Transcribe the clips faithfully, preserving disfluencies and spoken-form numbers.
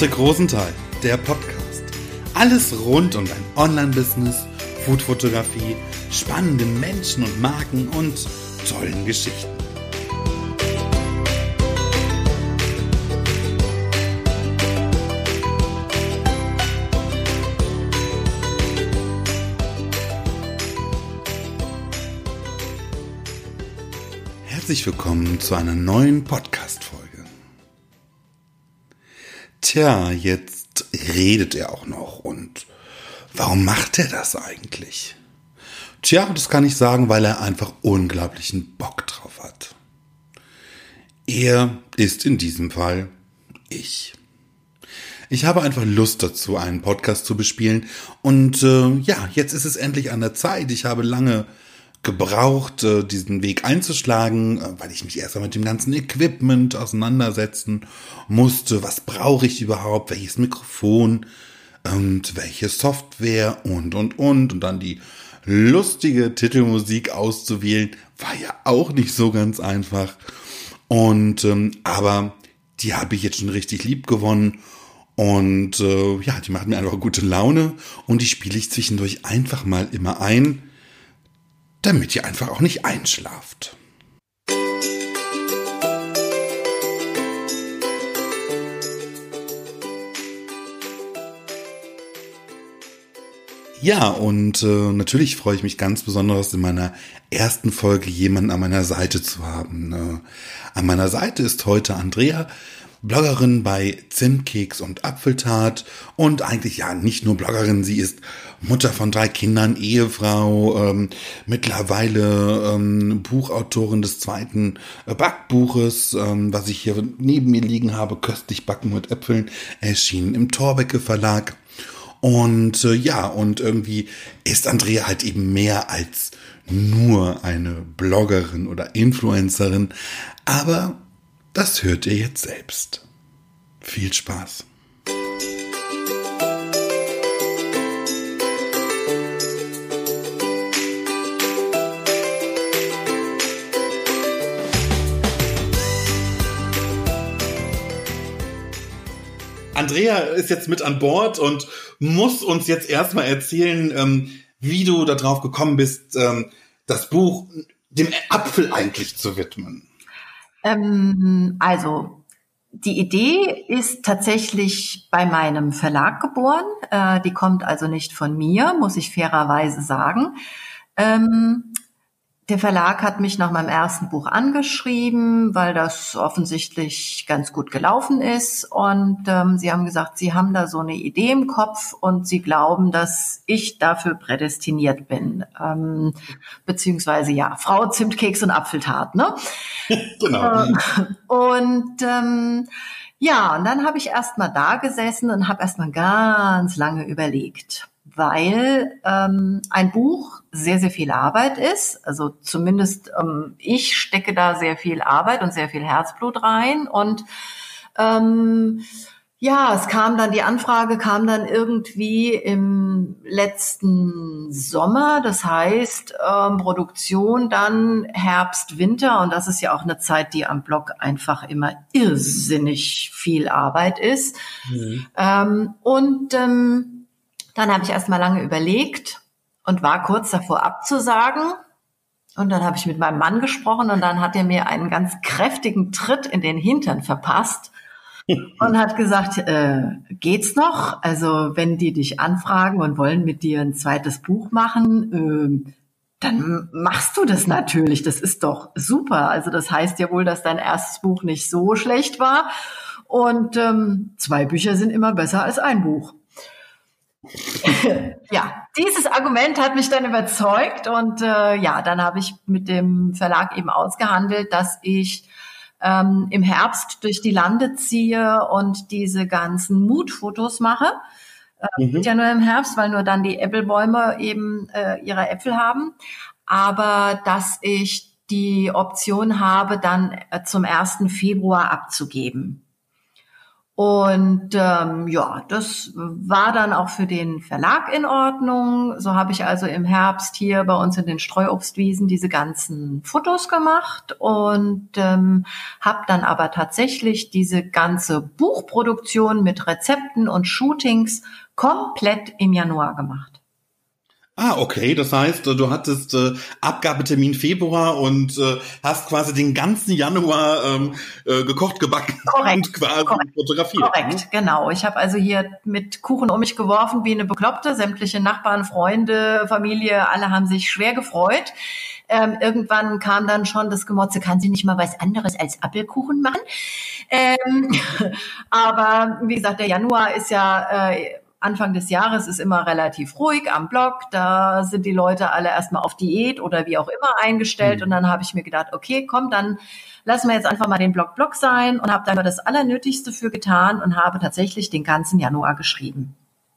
Patrick Rosenthal, der Podcast. Alles rund um dein Online-Business, Foodfotografie, spannende Menschen und Marken und tollen Geschichten. Herzlich willkommen zu einer neuen Podcast-Folge. Tja, jetzt redet er auch noch und warum macht er das eigentlich? Tja, das kann ich sagen, weil er einfach unglaublichen Bock drauf hat. Er ist in diesem Fall ich. Ich habe einfach Lust dazu, einen Podcast zu bespielen und äh, ja, jetzt ist es endlich an der Zeit. Ich habe lange gebraucht, diesen Weg einzuschlagen, weil ich mich erst mal mit dem ganzen Equipment auseinandersetzen musste. Was brauche ich überhaupt? Welches Mikrofon und welche Software und, und, und. Und dann die lustige Titelmusik auszuwählen, war ja auch nicht so ganz einfach. Und, ähm, aber die habe ich jetzt schon richtig lieb gewonnen. Und äh, ja, die macht mir einfach gute Laune. Und die spiele ich zwischendurch einfach mal immer ein, damit ihr einfach auch nicht einschlaft. Ja, und äh, natürlich freue ich mich ganz besonders, in meiner ersten Folge jemanden an meiner Seite zu haben. Äh, an meiner Seite ist heute Andrea, Bloggerin bei Zimtkeks und Apfeltat und eigentlich ja nicht nur Bloggerin, sie ist Mutter von drei Kindern, Ehefrau, ähm, mittlerweile ähm, Buchautorin des zweiten äh, Backbuches, ähm, was ich hier neben mir liegen habe, Köstlich backen mit Äpfeln, erschienen im Thorbecke Verlag. Und äh, ja, und irgendwie ist Andrea halt eben mehr als nur eine Bloggerin oder Influencerin, aber das hört ihr jetzt selbst. Viel Spaß. Andrea ist jetzt mit an Bord und muss uns jetzt erstmal erzählen, ähm, wie du darauf gekommen bist, ähm, das Buch dem Apfel eigentlich zu widmen. Ähm, also die Idee ist tatsächlich bei meinem Verlag geboren. Äh, die kommt also nicht von mir, muss ich fairerweise sagen. Ähm, der Verlag hat mich nach meinem ersten Buch angeschrieben, weil das offensichtlich ganz gut gelaufen ist. Und ähm, sie haben gesagt, sie haben da so eine Idee im Kopf und sie glauben, dass ich dafür prädestiniert bin. Ähm, beziehungsweise ja, Frau Zimtkeks und Apfeltat, ne? Genau. Und ähm, ja, und dann habe ich erst mal da gesessen und habe erst mal ganz lange überlegt, weil ähm, ein Buch sehr, sehr viel Arbeit ist. Also zumindest ähm, ich stecke da sehr viel Arbeit und sehr viel Herzblut rein. Und ähm, ja, es kam dann, die Anfrage kam dann irgendwie im letzten Sommer. Das heißt, ähm, Produktion dann Herbst, Winter. Und das ist ja auch eine Zeit, die am Blog einfach immer irrsinnig viel Arbeit ist. Mhm. Ähm, und ähm, dann habe ich erst mal lange überlegt und war kurz davor abzusagen. Und dann habe ich mit meinem Mann gesprochen und dann hat er mir einen ganz kräftigen Tritt in den Hintern verpasst und hat gesagt, äh, geht's noch? Also wenn die dich anfragen und wollen mit dir ein zweites Buch machen, äh, dann machst du das natürlich. Das ist doch super. Also das heißt ja wohl, dass dein erstes Buch nicht so schlecht war. Und ähm, zwei Bücher sind immer besser als ein Buch. Ja, dieses Argument hat mich dann überzeugt und äh, ja, dann habe ich mit dem Verlag eben ausgehandelt, dass ich ähm, im Herbst durch die Lande ziehe und diese ganzen Mutfotos mache. Äh, mhm. Ja, nur im Herbst, weil nur dann die Äpfelbäume eben äh, ihre Äpfel haben. Aber dass ich die Option habe, dann äh, zum ersten Februar abzugeben. Und ähm, ja, das war dann auch für den Verlag in Ordnung. So habe ich also im Herbst hier bei uns in den Streuobstwiesen diese ganzen Fotos gemacht und ähm, habe dann aber tatsächlich diese ganze Buchproduktion mit Rezepten und Shootings komplett im Januar gemacht. Ah, okay. Das heißt, du hattest äh, Abgabetermin Februar und äh, hast quasi den ganzen Januar ähm, äh, gekocht, gebacken Korrekt, und quasi korrekt, fotografiert. korrekt, Ne? genau. Ich habe also hier mit Kuchen um mich geworfen wie eine Bekloppte. Sämtliche Nachbarn, Freunde, Familie, alle haben sich schwer gefreut. Ähm, irgendwann kam dann schon das Gemotze, kann sie nicht mal was anderes als Apfelkuchen machen? Ähm, aber wie gesagt, der Januar ist ja... Äh, Anfang des Jahres ist immer relativ ruhig am Blog. Da sind die Leute alle erstmal auf Diät oder wie auch immer eingestellt. Mhm. Und dann habe ich mir gedacht, okay, komm, dann lassen wir jetzt einfach mal den Blog Blog sein und habe da das Allernötigste für getan und habe tatsächlich den ganzen Januar geschrieben.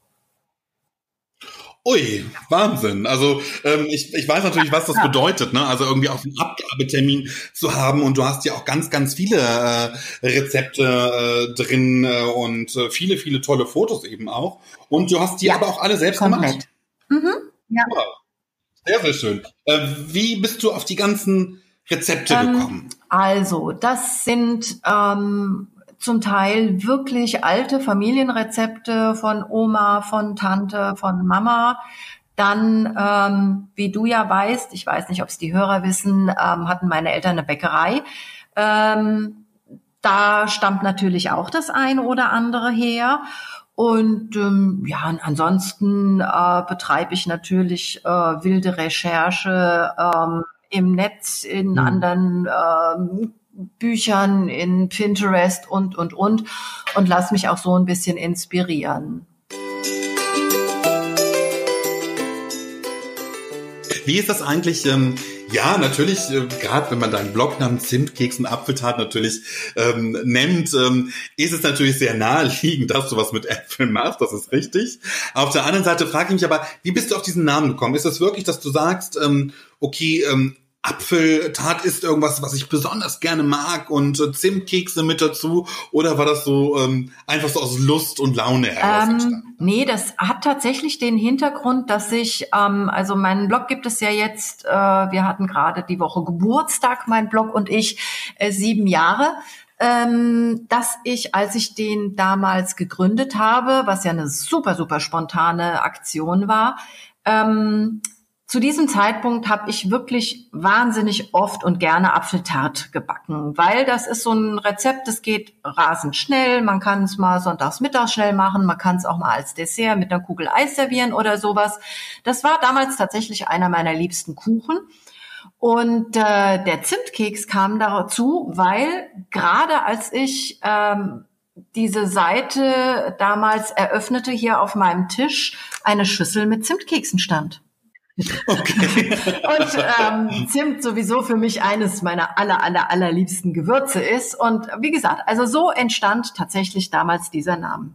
Ui, Wahnsinn. Also ähm, ich, ich weiß natürlich, was das bedeutet, ne? Also irgendwie auch einen Abgabetermin zu haben und du hast ja auch ganz, ganz viele äh, Rezepte äh, drin äh, und äh, viele, viele tolle Fotos eben auch. Und du hast die ja, aber auch alle selbst komplett gemacht. Mhm. Ja. Ja. Sehr, sehr schön. Äh, wie bist du auf die ganzen Rezepte ähm, gekommen? Also, das sind ähm, zum Teil wirklich alte Familienrezepte von Oma, von Tante, von Mama. Dann, ähm, wie du ja weißt, ich weiß nicht, ob es die Hörer wissen, ähm, hatten meine Eltern eine Bäckerei. Ähm, da stammt natürlich auch das eine oder andere her. Und ähm, ja, und ansonsten äh, betreibe ich natürlich äh, wilde Recherche ähm, im Netz, in mhm. anderen ähm, Büchern, in Pinterest und, und, und und lass mich auch so ein bisschen inspirieren. Wie ist das eigentlich? Ähm, ja, natürlich, äh, gerade wenn man deinen Blog namens Zimtkeks und Apfeltat natürlich ähm, nennt, ähm, ist es natürlich sehr naheliegend, dass du was mit Äpfeln machst, das ist richtig. Auf der anderen Seite frage ich mich aber, wie bist du auf diesen Namen gekommen? Ist es wirklich, dass du sagst, ähm, okay, ähm, Apfeltat ist irgendwas, was ich besonders gerne mag und äh, Zimtkekse mit dazu? Oder war das so ähm, einfach so aus Lust und Laune heraus entstanden? Ähm, nee, das hat tatsächlich den Hintergrund, dass ich, ähm, also meinen Blog gibt es ja jetzt, äh, wir hatten gerade die Woche Geburtstag, mein Blog und ich, äh, sieben Jahre. Ähm, dass ich, als ich den damals gegründet habe, was ja eine super, super spontane Aktion war, ähm, zu diesem Zeitpunkt habe ich wirklich wahnsinnig oft und gerne Apfeltart gebacken, weil das ist so ein Rezept, das geht rasend schnell. Man kann es mal sonntags mittags schnell machen, man kann es auch mal als Dessert mit einer Kugel Eis servieren oder sowas. Das war damals tatsächlich einer meiner liebsten Kuchen. Und äh, der Zimtkeks kam dazu, weil gerade als ich ähm, diese Seite damals eröffnete, hier auf meinem Tisch eine Schüssel mit Zimtkeksen stand. Okay. Und ähm, Zimt sowieso für mich eines meiner aller, aller, allerliebsten Gewürze ist. Und wie gesagt, also so entstand tatsächlich damals dieser Name.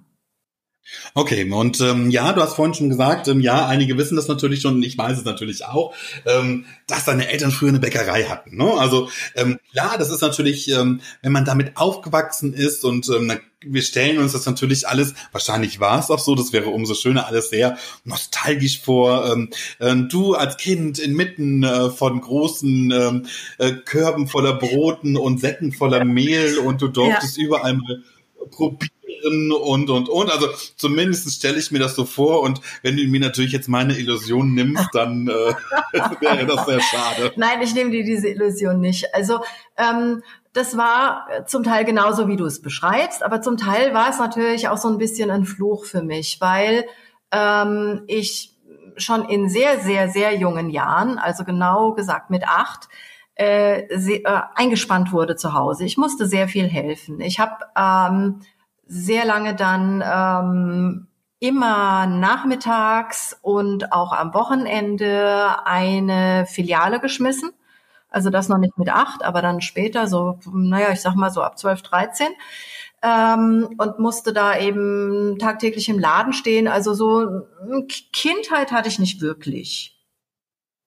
Okay, und ähm, ja, du hast vorhin schon gesagt, ähm, ja, einige wissen das natürlich schon, und ich weiß es natürlich auch, ähm, dass deine Eltern früher eine Bäckerei hatten. Ne? Also ähm, klar, das ist natürlich, ähm, wenn man damit aufgewachsen ist und ähm, wir stellen uns das natürlich alles, wahrscheinlich war es auch so, das wäre umso schöner, alles sehr nostalgisch vor. Ähm, äh, du als Kind inmitten äh, von großen ähm, äh, Körben voller Broten und Säcken voller Mehl und du durftest ja. überall mal probieren und, und, und. Also zumindest stelle ich mir das so vor und wenn du mir natürlich jetzt meine Illusion nimmst, dann äh, wäre das sehr schade. Nein, ich nehme dir diese Illusion nicht. Also ähm, das war zum Teil genauso, wie du es beschreibst, aber zum Teil war es natürlich auch so ein bisschen ein Fluch für mich, weil ähm, ich schon in sehr, sehr, sehr jungen Jahren, also genau gesagt mit acht, äh, sehr, äh, eingespannt wurde zu Hause. Ich musste sehr viel helfen. Ich habe ähm, sehr lange dann ähm, immer nachmittags und auch am Wochenende eine Filiale geschmissen. Also das noch nicht mit acht, aber dann später, so, naja, ich sag mal so ab zwölf, dreizehn. Ähm, und musste da eben tagtäglich im Laden stehen. Also so Kindheit hatte ich nicht wirklich.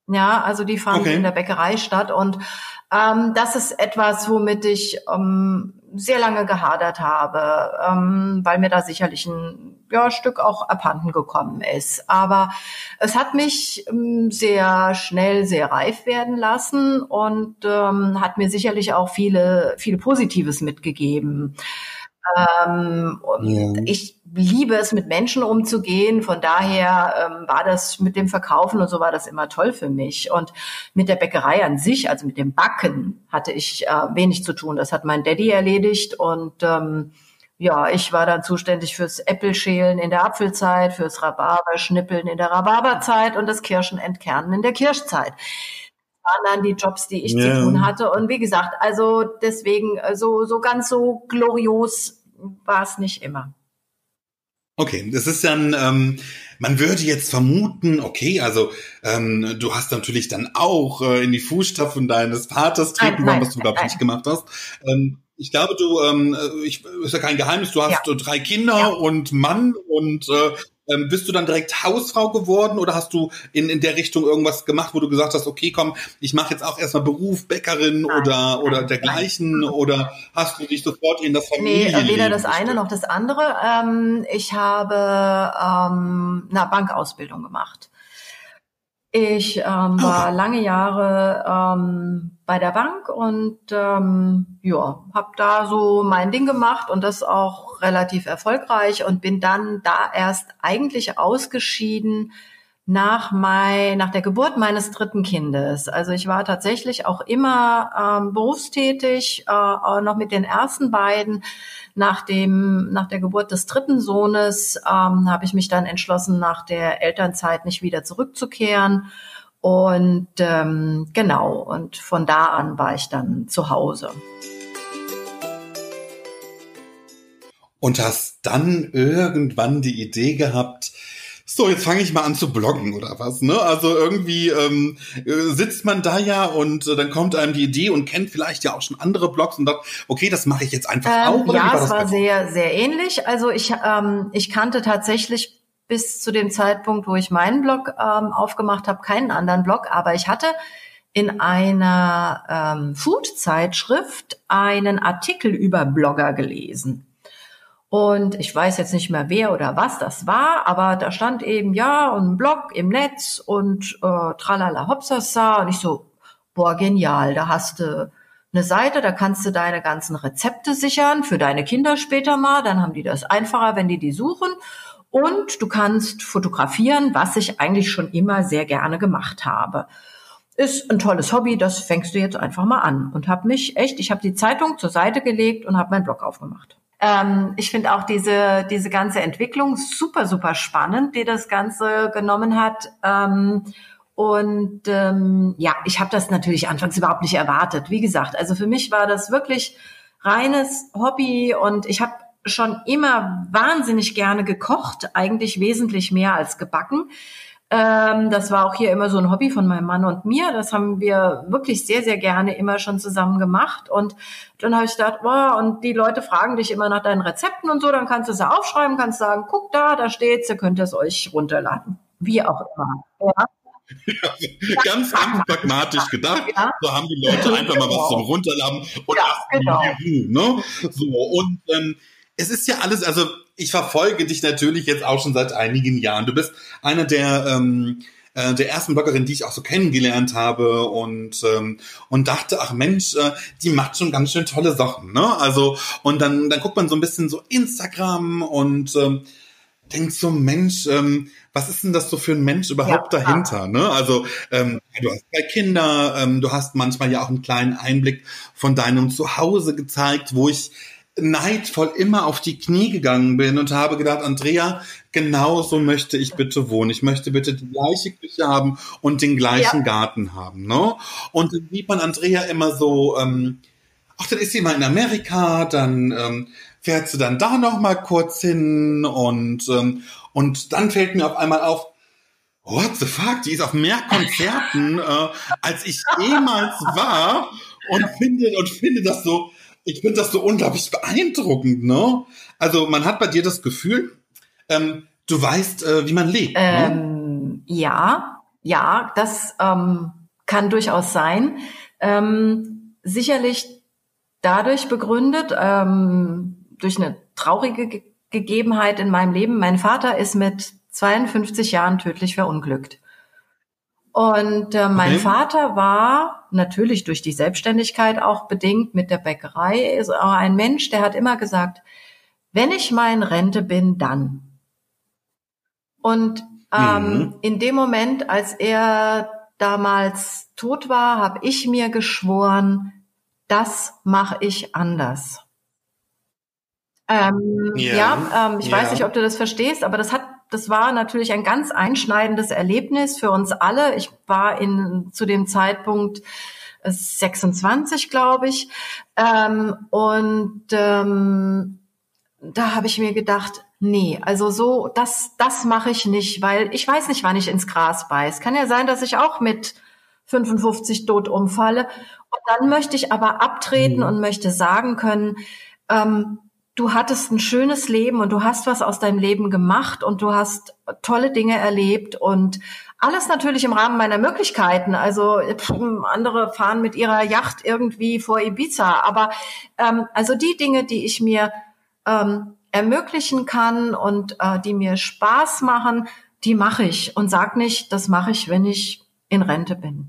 Ja, also die fand Okay. in der Bäckerei statt und ähm, das ist etwas, womit ich ähm, sehr lange gehadert habe, ähm, weil mir da sicherlich ein ja, Stück auch abhanden gekommen ist. Aber es hat mich ähm, sehr schnell, sehr reif werden lassen und ähm, hat mir sicherlich auch viele, viele Positives mitgegeben. Ähm, und Ja. ich liebe es, mit Menschen umzugehen. Von daher ähm, war das mit dem Verkaufen und so war das immer toll für mich. Und mit der Bäckerei an sich, also mit dem Backen, hatte ich äh, wenig zu tun. Das hat mein Daddy erledigt. Und ähm, ja, ich war dann zuständig fürs Äpfelschälen in der Apfelzeit, fürs Rhabarberschnippeln in der Rhabarberzeit und das Kirschenentkernen in der Kirschzeit. Waren dann die Jobs, die ich zu Ja. tun hatte. Und wie gesagt, also deswegen äh, so so ganz so glorios war es nicht immer. Okay, das ist dann, ähm, man würde jetzt vermuten, okay, also ähm, du hast natürlich dann auch äh, in die Fußstapfen deines Vaters Nein, treten wollen, nein, was du, glaube ich, nein. nicht gemacht hast. Ähm, ich glaube, du, ähm, äh, ich, ist ja kein Geheimnis, du Ja, hast äh, drei Kinder ja. und Mann und äh, ähm, bist du dann direkt Hausfrau geworden oder hast du in, in der Richtung irgendwas gemacht, wo du gesagt hast, okay, komm, ich mache jetzt auch erstmal Beruf, Bäckerin oder oder Nein, nein. dergleichen oder hast du dich sofort in das Nee, äh, weder das Familienleben eine noch gestürzt? das andere. Ähm, ich habe ähm, eine Bankausbildung gemacht. Ich ähm, Oh, war wow. lange Jahre ähm, bei der Bank und ähm, ja, habe da so mein Ding gemacht und das auch relativ erfolgreich und bin dann da erst eigentlich ausgeschieden nach mein, nach der Geburt meines dritten Kindes. Also ich war tatsächlich auch immer ähm, berufstätig, äh, auch noch mit den ersten beiden. Nach dem, nach der Geburt des dritten Sohnes ähm, habe ich mich dann entschlossen, nach der Elternzeit nicht wieder zurückzukehren. Und ähm, genau, und von da an war ich dann zu Hause. Und hast dann irgendwann die Idee gehabt, so, jetzt fange ich mal an zu bloggen oder was, ne? Also irgendwie ähm, äh, sitzt man da ja und äh, dann kommt einem die Idee und kennt vielleicht ja auch schon andere Blogs und sagt, okay, das mache ich jetzt einfach Ähm, auch, oder wie ja, war es das bei war dir? sehr, sehr ähnlich. Also ich, ähm, ich kannte tatsächlich bis zu dem Zeitpunkt, wo ich meinen Blog ähm, aufgemacht habe, keinen anderen Blog, aber ich hatte in einer ähm, Food-Zeitschrift einen Artikel über Blogger gelesen. Und ich weiß jetzt nicht mehr, wer oder was das war, aber da stand eben, ja, ein Blog im Netz und äh, tralala hopsasa. Und ich so, boah, genial, da hast du eine Seite, da kannst du deine ganzen Rezepte sichern für deine Kinder später mal. Dann haben die das einfacher, wenn die die suchen. Und du kannst fotografieren, was ich eigentlich schon immer sehr gerne gemacht habe. Ist ein tolles Hobby, das fängst du jetzt einfach mal an. Und habe mich echt, ich habe die Zeitung zur Seite gelegt und habe meinen Blog aufgemacht. Ähm, ich finde auch diese diese ganze Entwicklung super, super spannend, die das Ganze genommen hat. Ähm, und ähm, ja, ich habe das natürlich anfangs überhaupt nicht erwartet. Wie gesagt, also für mich war das wirklich reines Hobby und ich habe schon immer wahnsinnig gerne gekocht, eigentlich wesentlich mehr als gebacken. Ähm, das war auch hier immer so ein Hobby von meinem Mann und mir. Das haben wir wirklich sehr, sehr gerne immer schon zusammen gemacht. Und dann habe ich gedacht, oh, und die Leute fragen dich immer nach deinen Rezepten und so, dann kannst du es ja aufschreiben, kannst sagen, guck da, da steht's, ihr könnt es euch runterladen. Wie auch immer. Ja, Ganz, ganz pragmatisch gedacht. ja, So haben die Leute einfach mal was zum genau. Runterladen und Ja, lassen genau. die Ruhe, ne? So, und ähm, es ist ja alles, also ich verfolge dich natürlich jetzt auch schon seit einigen Jahren. Du bist einer der ähm, äh, der ersten Bloggerin, die ich auch so kennengelernt habe und ähm, und dachte, ach Mensch, äh, die macht schon ganz schön tolle Sachen, ne? Also und dann dann guckt man so ein bisschen so Instagram und ähm, denkt so, Mensch, ähm, was ist denn das so für ein Mensch Ja, überhaupt dahinter? Ne? Also ähm, du hast drei Kinder, ähm, du hast manchmal ja auch einen kleinen Einblick von deinem Zuhause gezeigt, wo ich neidvoll immer auf die Knie gegangen bin und habe gedacht, Andrea, genau so möchte ich bitte wohnen. Ich möchte bitte die gleiche Küche haben und den gleichen ja, Garten haben. Ne? Und dann sieht man Andrea immer so, ähm, ach, dann ist sie mal in Amerika, dann ähm, fährt sie dann da noch mal kurz hin und ähm, und dann fällt mir auf einmal auf, what the fuck, die ist auf mehr Konzerten, äh, als ich jemals war und finde und finde das so, ich finde das so unglaublich beeindruckend, ne? Also man hat bei dir das Gefühl, ähm, du weißt, äh, wie man lebt, ne? ähm, ja. ja, das ähm, kann durchaus sein. Ähm, sicherlich dadurch begründet, ähm, durch eine traurige Ge- Gegebenheit in meinem Leben. Mein Vater ist mit zweiundfünfzig Jahren tödlich verunglückt. Und äh, mein Okay. Vater war natürlich durch die Selbstständigkeit auch bedingt mit der Bäckerei, ist auch ein Mensch, der hat immer gesagt, wenn ich mal in Rente bin, dann. Und ähm, Mhm. in dem Moment, als er damals tot war, habe ich mir geschworen, das mache ich anders. Ähm, Ja, ja, ähm, ich weiß nicht, ja. ob du das verstehst, aber das hat, das war natürlich ein ganz einschneidendes Erlebnis für uns alle. Ich war in zu dem Zeitpunkt äh, sechsundzwanzig, glaube ich, ähm, und ähm, da habe ich mir gedacht, nee, also so, das, das mache ich nicht, weil ich weiß nicht, wann ich ins Gras beiß. Kann ja sein, dass ich auch mit fünfundfünfzig tot umfalle. Und dann möchte ich aber abtreten und Mhm. möchte sagen können, ähm, du hattest ein schönes Leben und du hast was aus deinem Leben gemacht und du hast tolle Dinge erlebt und alles natürlich im Rahmen meiner Möglichkeiten. Also pff, andere fahren mit ihrer Yacht irgendwie vor Ibiza, aber ähm, also die Dinge, die ich mir ähm, ermöglichen kann und äh, die mir Spaß machen, die mache ich und sag nicht, das mache ich, wenn ich in Rente bin.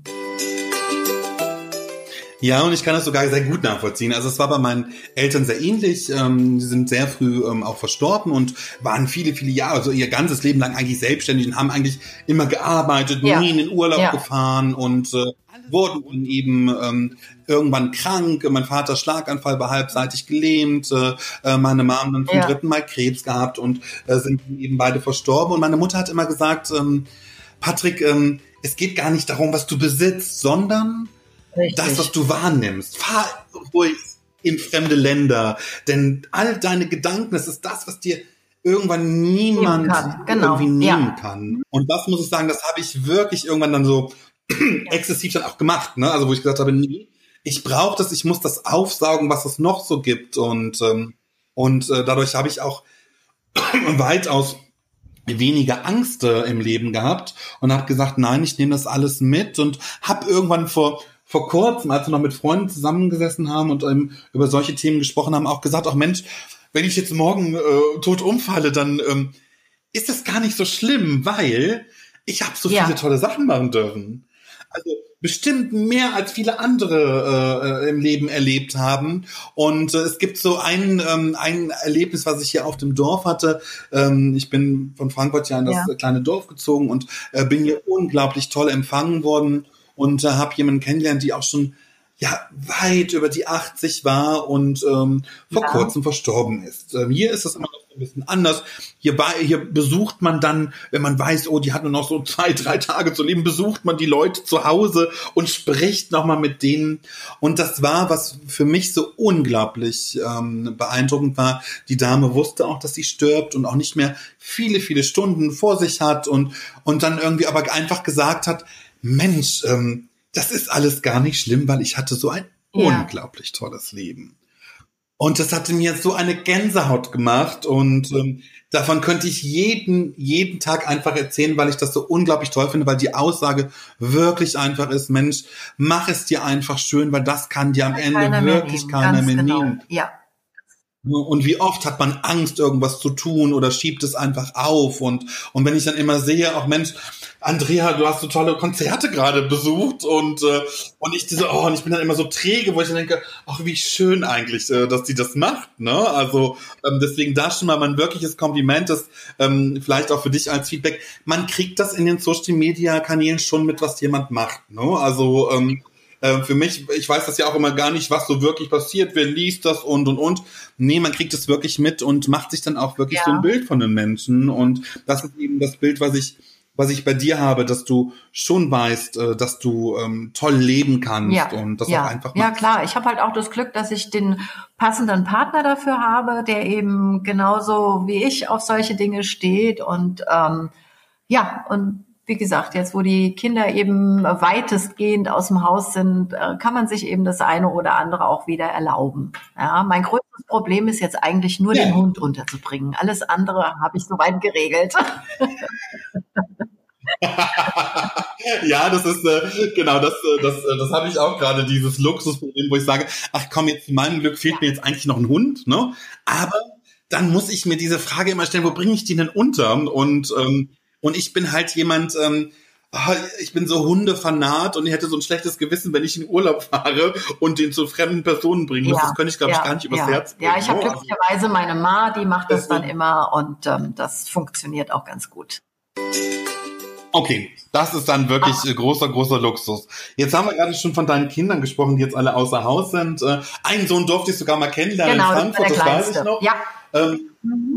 Ja, und ich kann das sogar sehr gut nachvollziehen. Also es war bei meinen Eltern sehr ähnlich. Ähm, sie sind sehr früh ähm, auch verstorben und waren viele, viele Jahre, also ihr ganzes Leben lang eigentlich selbstständig und haben eigentlich immer gearbeitet, Ja, nie in den Urlaub ja, gefahren und äh, wurden dann eben ähm, irgendwann krank. Mein Vater Schlaganfall, war halbseitig gelähmt. Äh, meine Mom dann zum ja, dritten Mal Krebs gehabt und äh, sind eben beide verstorben. Und meine Mutter hat immer gesagt, ähm, Patrick, ähm, es geht gar nicht darum, was du besitzt, sondern das, was richtig. du wahrnimmst. Fahr ruhig in fremde Länder, denn all deine Gedanken, das ist das, was dir irgendwann Nehmen niemand kann, irgendwie genau, nehmen ja, kann. Und das muss ich sagen, das habe ich wirklich irgendwann dann so exzessiv dann auch gemacht, ne? Also wo ich gesagt habe, nee, ich brauche das, ich muss das aufsaugen, was es noch so gibt. Und ähm, und äh, dadurch habe ich auch weitaus weniger Angst äh, im Leben gehabt und habe gesagt, nein, ich nehme das alles mit und habe irgendwann vor vor kurzem, als wir noch mit Freunden zusammengesessen haben und ähm, über solche Themen gesprochen haben, auch gesagt, ach Mensch, wenn ich jetzt morgen äh, tot umfalle, dann ähm, ist das gar nicht so schlimm, weil ich habe so viele ja, tolle Sachen machen dürfen. Also bestimmt mehr als viele andere äh, im Leben erlebt haben. Und äh, es gibt so ein, ähm, ein Erlebnis, was ich hier auf dem Dorf hatte. Ähm, ich bin von Frankfurt ja in das ja, kleine Dorf gezogen und äh, bin hier unglaublich toll empfangen worden und äh, habe jemanden kennengelernt, die auch schon ja weit über die achtzig war und ähm, vor ja, kurzem verstorben ist. Ähm, hier ist es immer noch ein bisschen anders. Hier, bei, hier besucht man dann, wenn man weiß, oh, die hat nur noch so zwei, drei Tage zu leben, besucht man die Leute zu Hause und spricht nochmal mit denen. Und das war, was für mich so unglaublich ähm, beeindruckend war. Die Dame wusste auch, dass sie stirbt und auch nicht mehr viele, viele Stunden vor sich hat und, und dann irgendwie aber einfach gesagt hat, Mensch, ähm, das ist alles gar nicht schlimm, weil ich hatte so ein ja. unglaublich tolles Leben. Und das hatte mir so eine Gänsehaut gemacht und ähm, davon könnte ich jeden, jeden Tag einfach erzählen, weil ich das so unglaublich toll finde, weil die Aussage wirklich einfach ist, Mensch, mach es dir einfach schön, weil das kann dir am Kann Ende keiner mehr wirklich nehmen, keiner ganz mehr genau, nehmen. ja, Und wie oft hat man Angst, irgendwas zu tun oder schiebt es einfach auf. Und, und wenn ich dann immer sehe, auch Mensch, Andrea, du hast so tolle Konzerte gerade besucht und, äh, und ich diese, oh, und ich bin dann immer so träge, wo ich dann denke, ach, wie schön eigentlich, äh, dass die das macht, ne? Also, ähm, deswegen da schon mal mein wirkliches Kompliment, das ähm, vielleicht auch für dich als Feedback. Man kriegt das in den Social Media Kanälen schon mit, was jemand macht, ne? Also, ähm, äh, für mich, ich weiß das ja auch immer gar nicht, was so wirklich passiert, wer liest das und, und, und. Nee, man kriegt es wirklich mit und macht sich dann auch wirklich so ein ja, Bild von den Menschen. Und das ist eben das Bild, was ich, was ich bei dir habe, dass du schon weißt, äh, dass du ähm, toll leben kannst ja, und das auch ja, einfach ja, machst. klar. Ich habe halt auch das Glück, dass ich den passenden Partner dafür habe, der eben genauso wie ich auf solche Dinge steht und ähm, ja, und wie gesagt, jetzt wo die Kinder eben weitestgehend aus dem Haus sind, äh, kann man sich eben das eine oder andere auch wieder erlauben. Ja, mein größtes Problem ist jetzt eigentlich nur den Ja. Hund unterzubringen. Alles andere habe ich soweit geregelt. Ja, das ist, äh, genau, das, äh, das, äh, das habe ich auch gerade, dieses Luxusproblem, wo ich sage, ach komm, jetzt zu meinem Glück fehlt mir jetzt eigentlich noch ein Hund, ne? Aber dann muss ich mir diese Frage immer stellen, wo bringe ich die denn unter? Und, ähm, und ich bin halt jemand, ähm, ich bin so Hundefanat und ich hätte so ein schlechtes Gewissen, wenn ich in Urlaub fahre und den zu fremden Personen bringen muss. Ja, das könnte ich, glaube ja, ich, gar nicht übers ja. Herz bringen. Ja, ich habe Also, glücklicherweise meine Ma, die macht das dann deswegen- immer und ähm, das funktioniert auch ganz gut. Okay, das ist dann wirklich äh, großer, großer Luxus. Jetzt haben wir gerade schon von deinen Kindern gesprochen, die jetzt alle außer Haus sind. Äh, einen Sohn durfte ich sogar mal kennenlernen Genau, in das war Frankfurt, der das weiß ich Kleinste. noch. Ja. Ähm,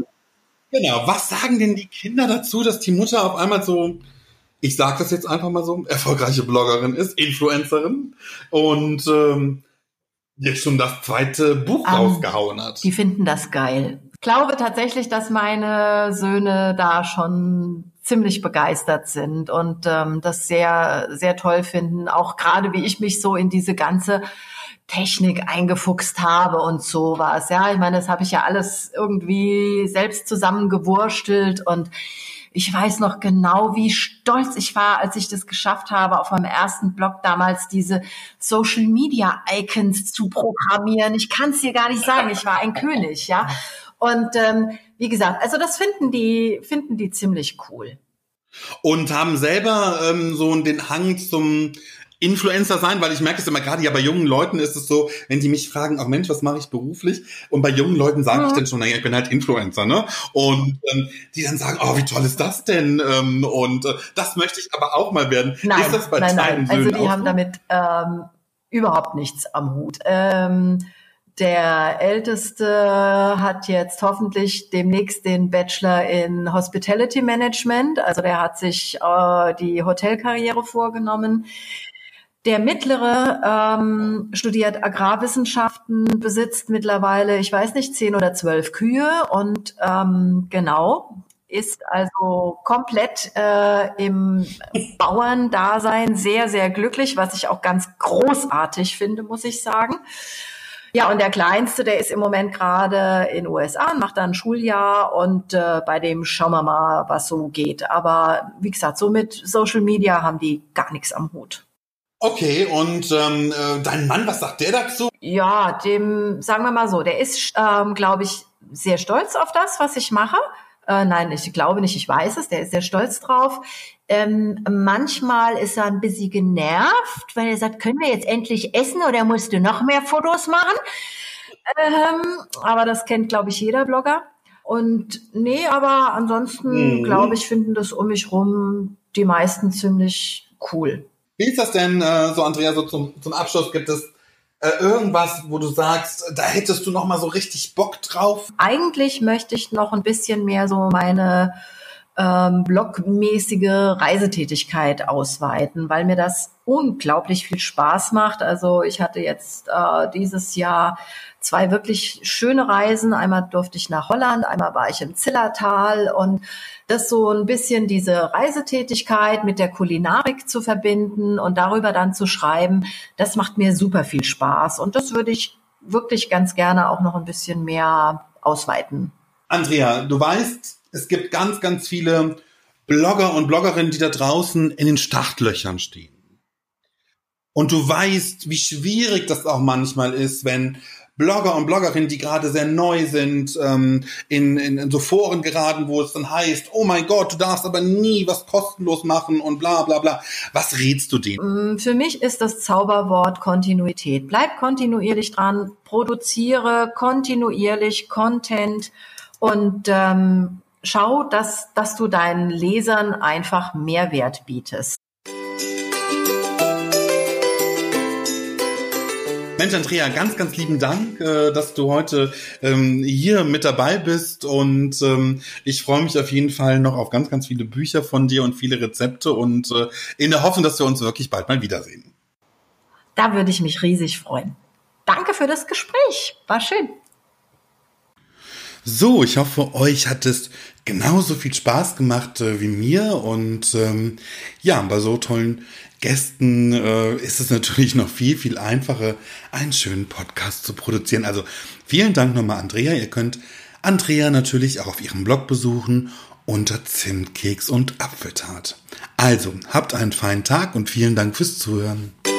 genau, was sagen denn die Kinder dazu, dass die Mutter auf einmal so, ich sage das jetzt einfach mal so, erfolgreiche Bloggerin ist, Influencerin und ähm, jetzt schon das zweite Buch Ähm, rausgehauen hat. Die finden das geil. Ich glaube tatsächlich, dass meine Söhne da schon ziemlich begeistert sind und ähm, das sehr, sehr toll finden. Auch gerade wie ich mich so in diese ganze Technik eingefuchst habe und sowas. Ja, ich meine, das habe ich ja alles irgendwie selbst zusammengewurstelt und ich weiß noch genau, wie stolz ich war, als ich das geschafft habe, auf meinem ersten Blog damals diese Social-Media-Icons zu programmieren. Ich kann es dir gar nicht sagen, ich war ein König, ja. Und ähm, wie gesagt, also das finden die, finden die ziemlich cool. Und haben selber ähm, so den Hang zum Influencer sein, weil ich merke es immer gerade, ja, bei jungen Leuten ist es so, wenn die mich fragen, ach Mensch, was mache ich beruflich? Und bei jungen Leuten sage ich dann schon, naja, ich bin halt Influencer, ne? Und ähm, die dann sagen, oh, wie toll ist das denn? Ähm, und äh, das möchte ich aber auch mal werden. Nein, ist das bei nein, deinen nein. Also Söhnen die auch haben so? damit ähm, überhaupt nichts am Hut. Ähm, der Älteste hat jetzt hoffentlich demnächst den Bachelor in Hospitality Management. Also der hat sich äh, die Hotelkarriere vorgenommen. Der Mittlere ähm, studiert Agrarwissenschaften, besitzt mittlerweile, ich weiß nicht, zehn oder zwölf Kühe und ähm, genau, ist also komplett äh, im Bauerndasein sehr, sehr glücklich, was ich auch ganz großartig finde, muss ich sagen. Ja, und der Kleinste, der ist im Moment gerade in den U S A und macht da ein Schuljahr und äh, bei dem schauen wir mal, was so geht. Aber wie gesagt, so mit Social Media haben die gar nichts am Hut. Okay, und ähm, äh, dein Mann, was sagt der dazu? Ja, dem, sagen wir mal so, der ist, ähm, glaube ich, sehr stolz auf das, was ich mache. Äh, nein, ich glaube nicht, ich weiß es, der ist sehr stolz drauf. Ähm, manchmal ist er ein bisschen genervt, weil er sagt, können wir jetzt endlich essen oder musst du noch mehr Fotos machen? Ähm, aber das kennt, glaube ich, jeder Blogger. Und nee, aber ansonsten, Mhm. glaube ich, finden das um mich rum die meisten ziemlich cool. Wie ist das denn äh, so, Andrea, so zum, zum Abschluss? Gibt es äh, irgendwas, wo du sagst, da hättest du noch mal so richtig Bock drauf? Eigentlich möchte ich noch ein bisschen mehr so meine ähm, blogmäßige Reisetätigkeit ausweiten, weil mir das unglaublich viel Spaß macht. Also ich hatte jetzt äh, dieses Jahr zwei wirklich schöne Reisen. Einmal durfte ich nach Holland, einmal war ich im Zillertal und das so ein bisschen diese Reisetätigkeit mit der Kulinarik zu verbinden und darüber dann zu schreiben, das macht mir super viel Spaß und das würde ich wirklich ganz gerne auch noch ein bisschen mehr ausweiten. Andrea, du weißt, es gibt ganz, ganz viele Blogger und Bloggerinnen, die da draußen in den Startlöchern stehen. Und du weißt, wie schwierig das auch manchmal ist, wenn Blogger und Bloggerinnen, die gerade sehr neu sind, ähm, in, in, in so Foren geraten, wo es dann heißt, oh mein Gott, du darfst aber nie was kostenlos machen und bla bla bla. Was rätst du denen? Für mich ist das Zauberwort Kontinuität. Bleib kontinuierlich dran, produziere kontinuierlich Content und ähm, schau, dass, dass du deinen Lesern einfach Mehrwert bietest. Mensch, Andrea, ganz, ganz lieben Dank, äh, dass du heute ähm, hier mit dabei bist und ähm, ich freue mich auf jeden Fall noch auf ganz, ganz viele Bücher von dir und viele Rezepte und äh, in der Hoffnung, dass wir uns wirklich bald mal wiedersehen. Da würde ich mich riesig freuen. Danke für das Gespräch. War schön. So, ich hoffe, euch hat es genauso viel Spaß gemacht äh, wie mir und ähm, ja, bei so tollen Gästen äh, ist es natürlich noch viel, viel einfacher, einen schönen Podcast zu produzieren. Also vielen Dank nochmal, Andrea. Ihr könnt Andrea natürlich auch auf ihrem Blog besuchen unter Zimtkeks und Apfeltat. Also, habt einen feinen Tag und vielen Dank fürs Zuhören.